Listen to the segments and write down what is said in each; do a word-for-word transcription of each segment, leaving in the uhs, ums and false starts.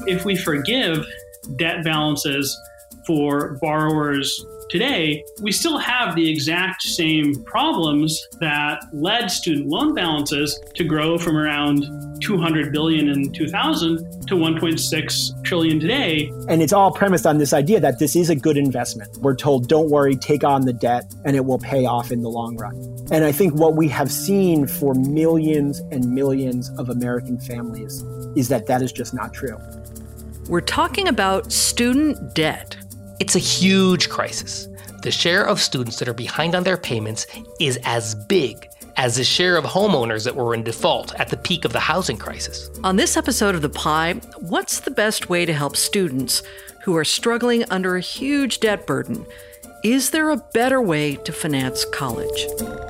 if we forgive debt balances for borrowers today, we still have the exact same problems that led student loan balances to grow from around two hundred billion dollars in two thousand to one point six trillion dollars today. And it's all premised on this idea that this is a good investment. We're told, don't worry, take on the debt, and it will pay off in the long run. And I think what we have seen for millions and millions of American families is that that is just not true. We're talking about student debt. It's a huge crisis. The share of students that are behind on their payments is as big as the share of homeowners that were in default at the peak of the housing crisis. On this episode of The Pie, what's the best way to help students who are struggling under a huge debt burden? Is there a better way to finance college?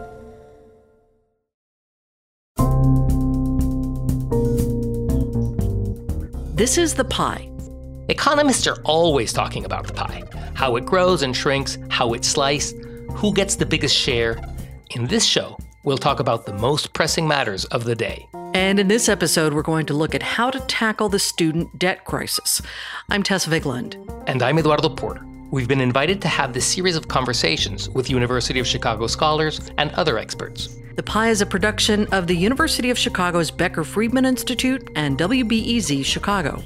This is The Pie. Economists are always talking about the pie, how it grows and shrinks, how it's sliced, who gets the biggest share. In this show, we'll talk about the most pressing matters of the day. And in this episode, we're going to look at how to tackle the student debt crisis. I'm Tess Vigland. And I'm Eduardo Porter. We've been invited to have this series of conversations with University of Chicago scholars and other experts. The Pie is a production of the University of Chicago's Becker Friedman Institute and W B E Z Chicago.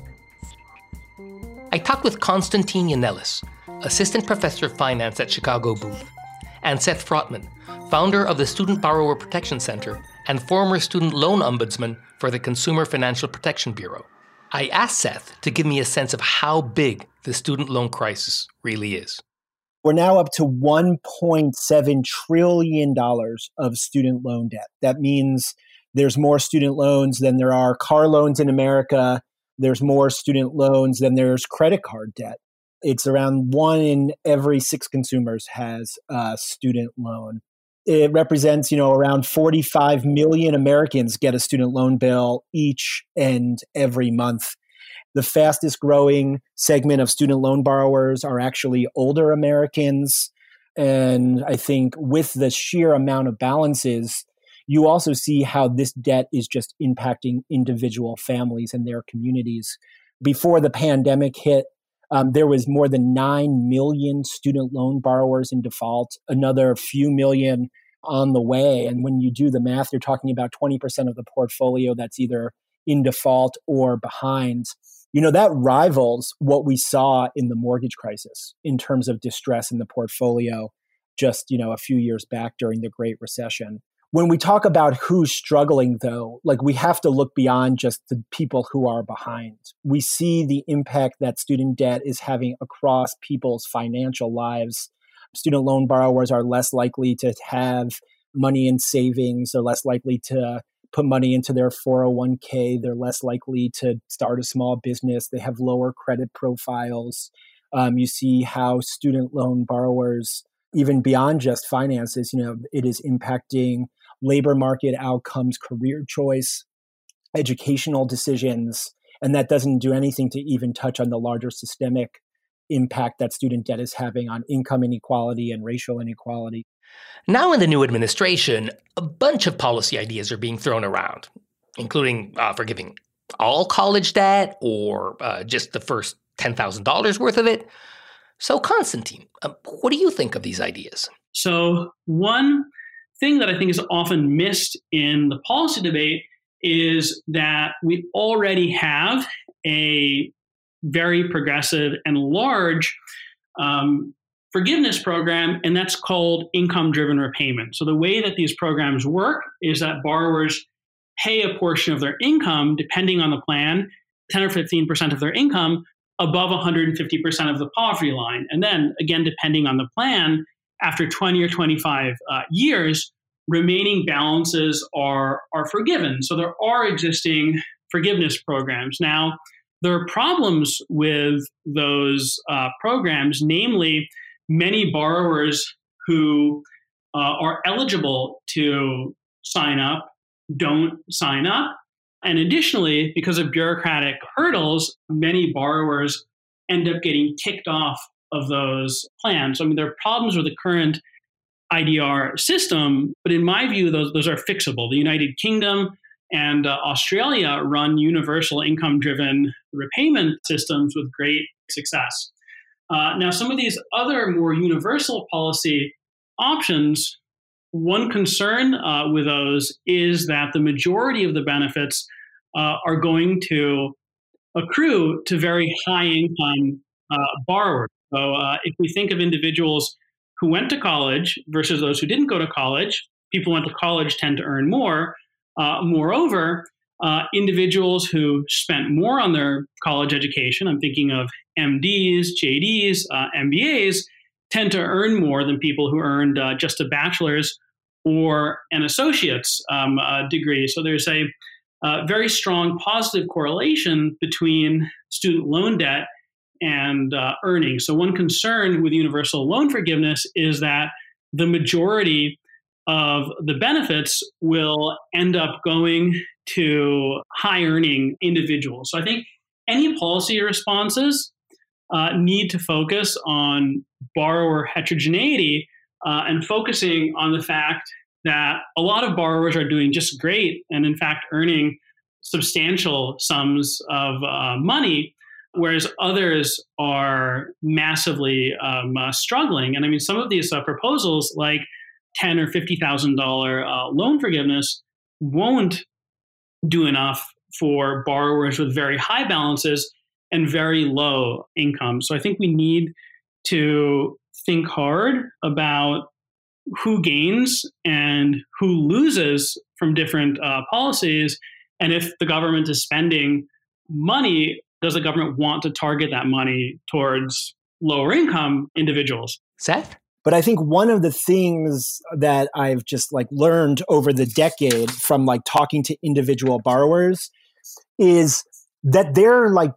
I talked with Konstantin Yannelis, Assistant Professor of Finance at Chicago Booth, and Seth Frotman, founder of the Student Borrower Protection Center and former Student Loan Ombudsman for the Consumer Financial Protection Bureau. I asked Seth to give me a sense of how big the student loan crisis really is. We're now up to one point seven trillion dollars of student loan debt. That means there's more student loans than there are car loans in America. There's more student loans than there's credit card debt. It's around one in every six consumers has a student loan. It represents, you know, around forty-five million Americans get a student loan bill each and every month. The fastest growing segment of student loan borrowers are actually older Americans. And I think with the sheer amount of balances, you also see how this debt is just impacting individual families and their communities. Before the pandemic hit, um, there was more than nine million student loan borrowers in default, another few million on the way. And when you do the math, you're talking about twenty percent of the portfolio that's either in default or behind. You know, that rivals what we saw in the mortgage crisis in terms of distress in the portfolio just, you know, a few years back during the Great Recession. When we talk about who's struggling, though, like we have to look beyond just the people who are behind. We see the impact that student debt is having across people's financial lives. Student loan borrowers are less likely to have money in savings. They're less likely to put money into their four oh one k. They're less likely to start a small business. They have lower credit profiles. Um, you see how student loan borrowers, even beyond just finances, you know, it is impacting labor market outcomes, career choice, educational decisions, and that doesn't do anything to even touch on the larger systemic impact that student debt is having on income inequality and racial inequality. Now in the new administration, a bunch of policy ideas are being thrown around, including uh, forgiving all college debt or uh, just the first ten thousand dollars worth of it. So Konstantin, uh, what do you think of these ideas? So one thing that I think is often missed in the policy debate is that we already have a very progressive and large um, forgiveness program, and that's called income-driven repayment. So the way that these programs work is that borrowers pay a portion of their income, depending on the plan, ten or fifteen percent of their income, above one hundred fifty percent of the poverty line. And then, again, depending on the plan, after twenty or twenty-five uh, years, remaining balances are, are forgiven. So there are existing forgiveness programs. Now, there are problems with those uh, programs, namely, many borrowers who uh, are eligible to sign up don't sign up. And additionally, because of bureaucratic hurdles, many borrowers end up getting kicked off of those plans. I mean, there are problems with the current I D R system, but in my view, those, those are fixable. The United Kingdom and uh, Australia run universal income-driven repayment systems with great success. Uh, now, some of these other more universal policy options, one concern uh, with those is that the majority of the benefits uh, are going to accrue to very high income uh, borrowers. So uh, if we think of individuals who went to college versus those who didn't go to college, people who went to college tend to earn more. Uh, moreover, uh, individuals who spent more on their college education, I'm thinking of M Ds, J Ds, uh, M B As, tend to earn more than people who earned uh, just a bachelor's or an associate's um, uh, degree. So there's a uh, very strong positive correlation between student loan debt and uh, earnings. So one concern with universal loan forgiveness is that the majority of the benefits will end up going to high-earning individuals. So I think any policy responses uh, need to focus on borrower heterogeneity uh, and focusing on the fact that a lot of borrowers are doing just great and, in fact, earning substantial sums of uh, money, whereas others are massively um, uh, struggling. And I mean, some of these uh, proposals, like ten thousand dollars or fifty thousand dollars uh, loan forgiveness, won't do enough for borrowers with very high balances and very low income. So I think we need to think hard about who gains and who loses from different uh, policies. And if the government is spending money, does the government want to target that money towards lower income individuals? Seth? But I think one of the things that I've just like learned over the decade from like talking to individual borrowers is that they're like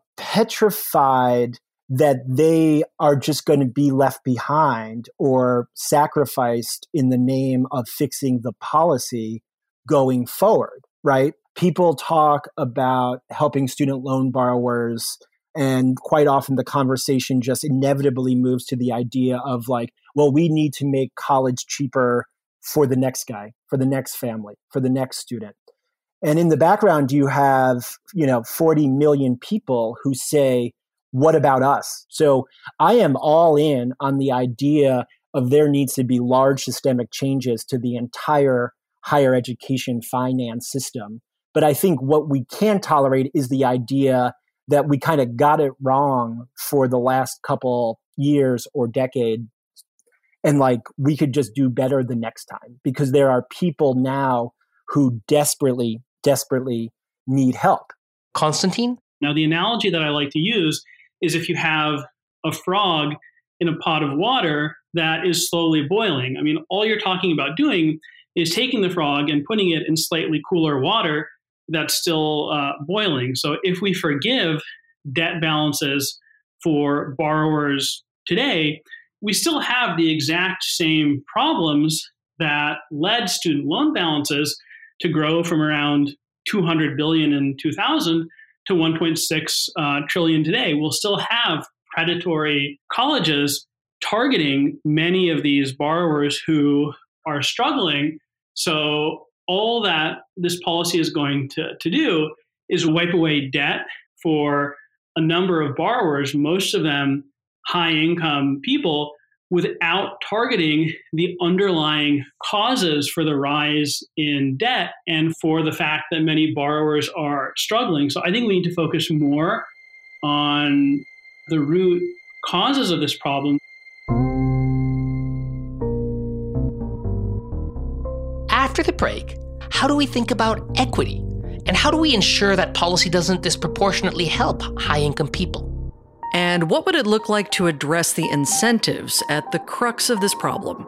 petrified that they are just going to be left behind or sacrificed in the name of fixing the policy going forward, right? People talk about helping student loan borrowers, and quite often the conversation just inevitably moves to the idea of like, well, we need to make college cheaper for the next guy, for the next family, for the next student. And in the background, you have, you know, forty million people who say, what about us? So I am all in on the idea of there needs to be large systemic changes to the entire higher education finance system. But I think what we can't tolerate is the idea that we kind of got it wrong for the last couple years or decade. And like, we could just do better the next time, because there are people now who desperately, desperately need help. Konstantin? Now, the analogy that I like to use is if you have a frog in a pot of water that is slowly boiling. I mean, all you're talking about doing is taking the frog and putting it in slightly cooler water that's still uh, boiling. So if we forgive debt balances for borrowers today, we still have the exact same problems that led student loan balances to grow from around two hundred billion dollars in two thousand to one point six uh, trillion today. We'll still have predatory colleges targeting many of these borrowers who are struggling. So all that this policy is going to, to do is wipe away debt for a number of borrowers, most of them high-income people, without targeting the underlying causes for the rise in debt and for the fact that many borrowers are struggling. So I think we need to focus more on the root causes of this problem. After the break, how do we think about equity? And how do we ensure that policy doesn't disproportionately help high-income people? And what would it look like to address the incentives at the crux of this problem?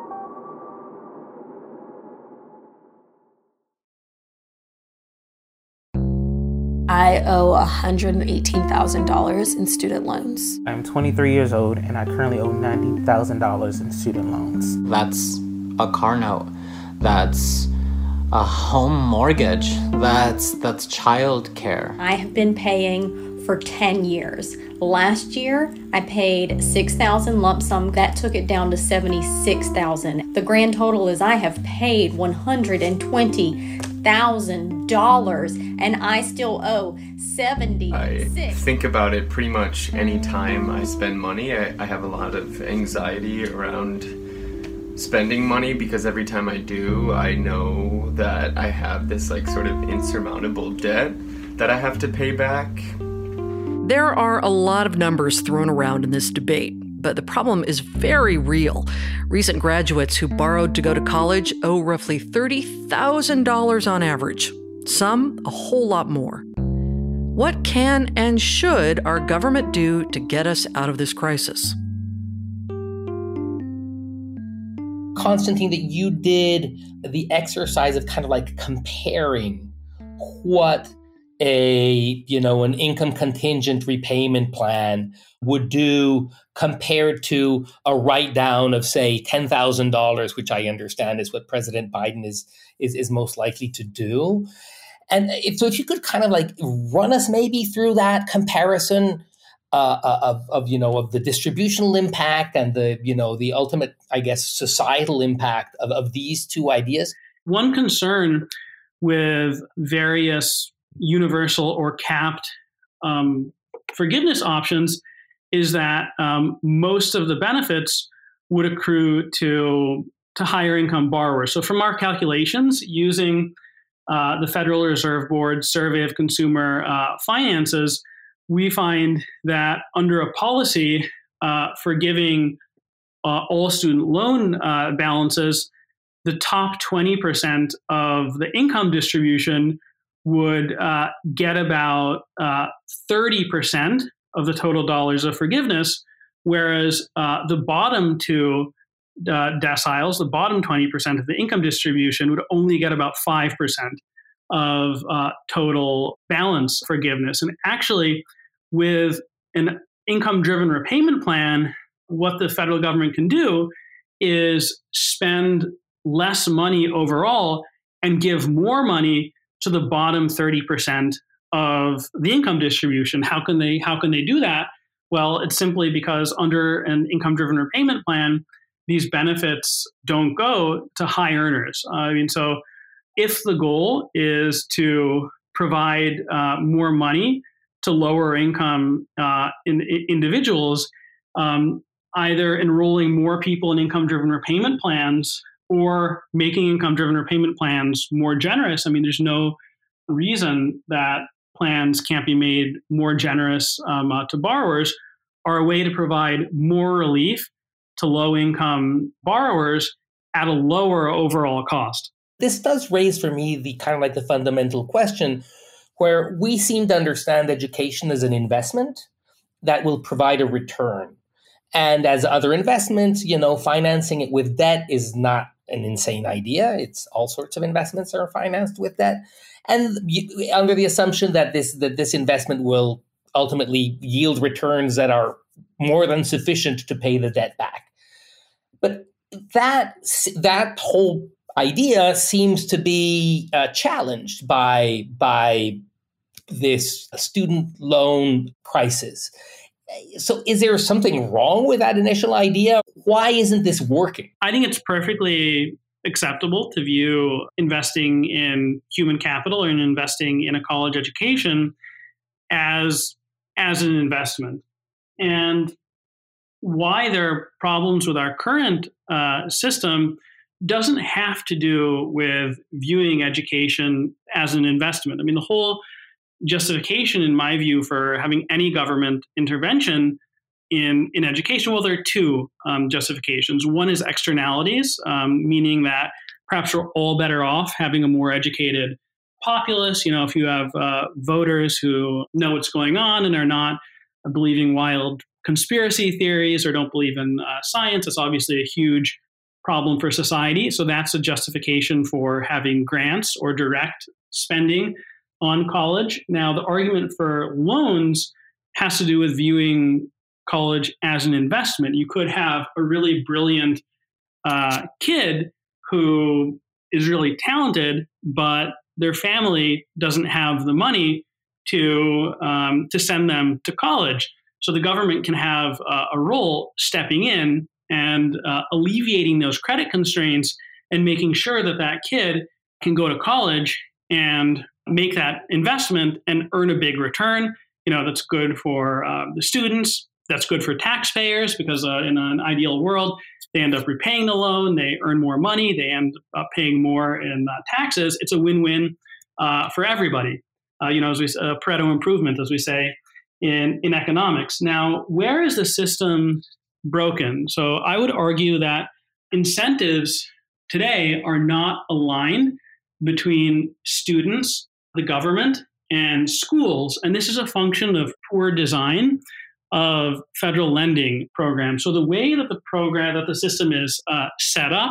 I owe one hundred eighteen thousand dollars in student loans. I'm twenty-three years old and I currently owe ninety thousand dollars in student loans. That's a car note. That's a home mortgage. That's that's child care. I have been paying for ten years. Last year, I paid six thousand dollars lump sum. That took it down to seventy-six thousand dollars. The grand total is I have paid one hundred twenty thousand dollars and I still owe seventy-six. I think about it pretty much any time I spend money. I, I have a lot of anxiety around spending money because every time I do, I know that I have this like sort of insurmountable debt that I have to pay back. There are a lot of numbers thrown around in this debate, but the problem is very real. Recent graduates who borrowed to go to college owe roughly thirty thousand dollars on average, some a whole lot more. What can and should our government do to get us out of this crisis? Constantine, that you did the exercise of kind of like comparing what a, you know, an income contingent repayment plan would do compared to a write down of, say, ten thousand dollars, which I understand is what President Biden is, is, is most likely to do. And if, so if you could kind of like run us maybe through that comparison uh, of, of, you know, of the distributional impact and the, you know, the ultimate, I guess, societal impact of, of these two ideas. One concern with various universal or capped um, forgiveness options is that um, most of the benefits would accrue to, to higher income borrowers. So from our calculations, using uh, the Federal Reserve Board Survey of Consumer uh, Finances, we find that under a policy uh, forgiving uh, all student loan uh, balances, the top twenty percent of the income distribution would uh, get about uh, thirty percent of the total dollars of forgiveness, whereas uh, the bottom two uh, deciles, the bottom twenty percent of the income distribution would only get about five percent of uh, total balance forgiveness. And actually, with an income-driven repayment plan, what the federal government can do is spend less money overall and give more money to the bottom thirty percent of the income distribution. How can they how can they do that? Well, it's simply because under an income-driven repayment plan, these benefits don't go to high earners. Uh, I mean, so if the goal is to provide uh, more money to lower income uh, in, in individuals, um, either enrolling more people in income-driven repayment plans or making income-driven repayment plans more generous. I mean, there's no reason that plans can't be made more generous um, uh, to borrowers, are a way to provide more relief to low-income borrowers at a lower overall cost. This does raise for me the kind of like the fundamental question where we seem to understand education as an investment that will provide a return. And as other investments, you know, financing it with debt is not an insane idea. It's all sorts of investments are financed with debt. And you, under the assumption that this that this investment will ultimately yield returns that are more than sufficient to pay the debt back. But that that whole idea seems to be uh, challenged by by this student loan crisis. So is there something wrong with that initial idea? Why isn't this working? I think it's perfectly acceptable to view investing in human capital and investing in a college education as, as an investment. And why there are problems with our current uh, system doesn't have to do with viewing education as an investment. I mean, the whole justification, in my view, for having any government intervention in, in education, well, there are two um, justifications. One is externalities, um, meaning that perhaps we're all better off having a more educated populace. You know, if you have uh, voters who know what's going on and are not believing wild conspiracy theories or don't believe in uh, science, it's obviously a huge problem for society. So that's a justification for having grants or direct spending on college. Now, the argument for loans has to do with viewing college as an investment. You could have a really brilliant uh, kid who is really talented, but their family doesn't have the money to um, to send them to college. So the government can have uh, a role stepping in and uh, alleviating those credit constraints and making sure that that kid can go to college and make that investment and earn a big return. You know, that's good for uh, the students. That's good for taxpayers because uh, in an ideal world, they end up repaying the loan. They earn more money. They end up paying more in uh, taxes. It's a win-win uh, for everybody. Uh, you know, as we uh, Pareto improvement, as we say in in economics. Now, where is the system broken? So I would argue that incentives today are not aligned between students, the government, and schools. And this is a function of poor design of federal lending programs. So the way that the program, that the system is uh, set up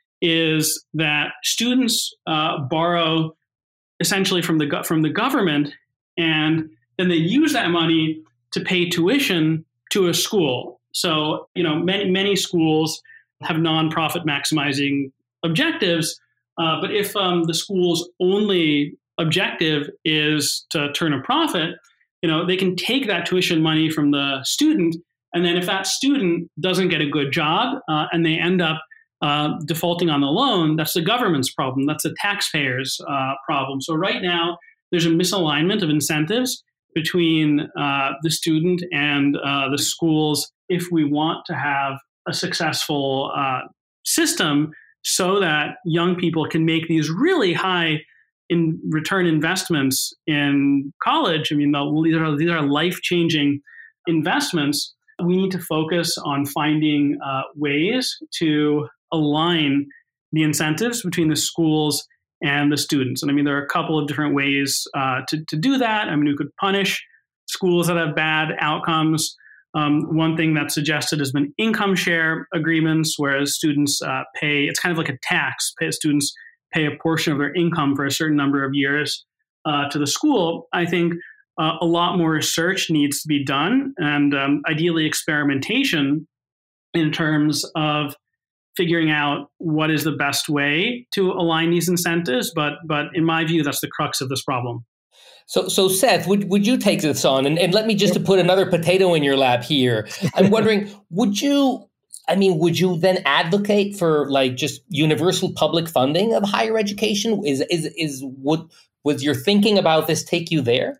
is that students uh, borrow essentially from the go- from the government, and then they use that money to pay tuition to a school. So, you know, many, many schools have nonprofit maximizing objectives, uh, but if um, the school's only objective is to turn a profit, you know, they can take that tuition money from the student, and then if that student doesn't get a good job uh, and they end up uh, defaulting on the loan, that's the government's problem. That's the taxpayer's uh, problem. So right now, there's a misalignment of incentives between uh, the student and uh, the schools if we want to have a successful uh, system so that young people can make these really high in return investments in college. I mean, these are, these are life-changing investments. We need to focus on finding uh, ways to align the incentives between the schools and the students. And I mean, there are a couple of different ways uh, to, to do that. I mean, we could punish schools that have bad outcomes. Um, one thing that's suggested has been income share agreements, whereas students uh, pay, it's kind of like a tax. Pay, students pay a portion of their income for a certain number of years uh, to the school. I think uh, a lot more research needs to be done, and um, ideally experimentation in terms of figuring out what is the best way to align these incentives. But but in my view, that's the crux of this problem. So, so Seth, would, would you take this on? And, and let me just to put another potato in your lap here. I'm wondering, would you, I mean, would you then advocate for like just universal public funding of higher education? Is, is, is, would, would your thinking about this take you there?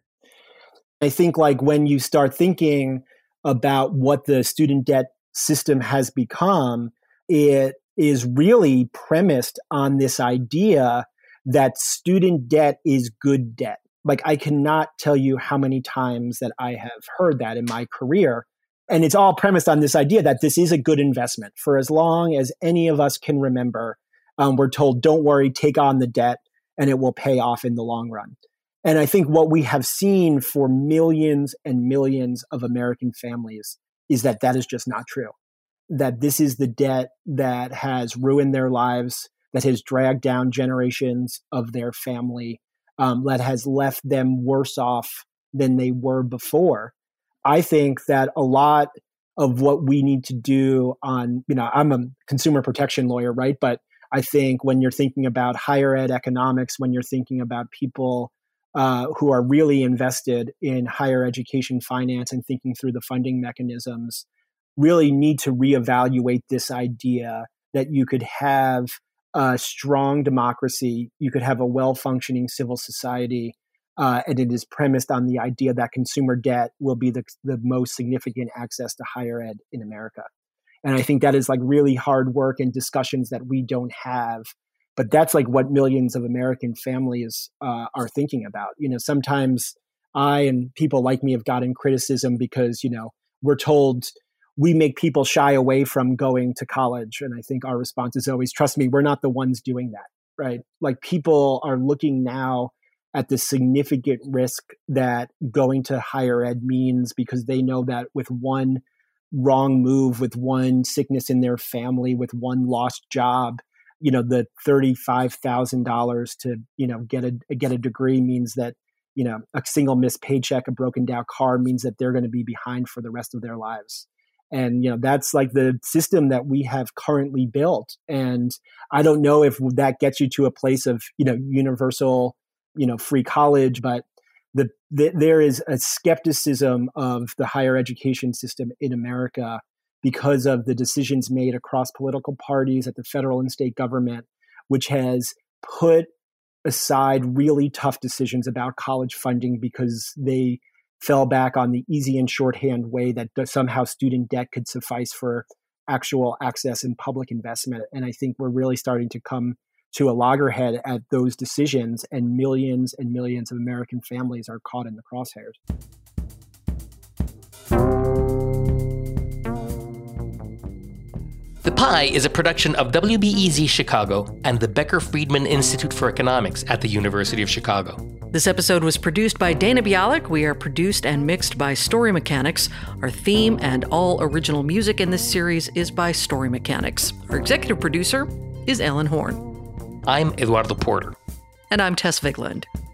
I think like when you start thinking about what the student debt system has become, it is really premised on this idea that student debt is good debt. Like, I cannot tell you how many times that I have heard that in my career. And it's all premised on this idea that this is a good investment. For as long as any of us can remember, um, we're told, don't worry, take on the debt and it will pay off in the long run. And I think what we have seen for millions and millions of American families is that that is just not true. That this is the debt that has ruined their lives, that has dragged down generations of their family, Um, that has left them worse off than they were before. I think that a lot of what we need to do on, you know, I'm a consumer protection lawyer, right? But I think when you're thinking about higher ed economics, when you're thinking about people uh, who are really invested in higher education finance and thinking through the funding mechanisms, really need to reevaluate this idea that you could have a strong democracy, you could have a well-functioning civil society, uh, and it is premised on the idea that consumer debt will be the, the most significant access to higher ed in America. And I think that is like really hard work and discussions that we don't have. But that's like what millions of American families uh, are thinking about. You know, sometimes I and people like me have gotten criticism because, you know, we're told we make people shy away from going to college. And I think our response is always, trust me, we're not the ones doing that, right? Like, people are looking now at the significant risk that going to higher ed means, because they know that with one wrong move, with one sickness in their family, with one lost job, you know, the thirty-five thousand dollars to, you know, get a get a degree means that, you know, a single missed paycheck, a broken down car means that they're going to be behind for the rest of their lives. And, you know, that's like the system that we have currently built. And I don't know if that gets you to a place of, you know, universal, you know, free college, but the, the there is a skepticism of the higher education system in America because of the decisions made across political parties at the federal and state government, which has put aside really tough decisions about college funding because they fell back on the easy and shorthand way that somehow student debt could suffice for actual access and public investment. And I think we're really starting to come to a loggerhead at those decisions, and millions and millions of American families are caught in the crosshairs. The Pie is a production of W B E Z Chicago and the Becker-Friedman Institute for Economics at the University of Chicago. This episode was produced by Dana Bialik. We are produced and mixed by Story Mechanics. Our theme and all original music in this series is by Story Mechanics. Our executive producer is Ellen Horn. I'm Eduardo Porter. And I'm Tess Vigland.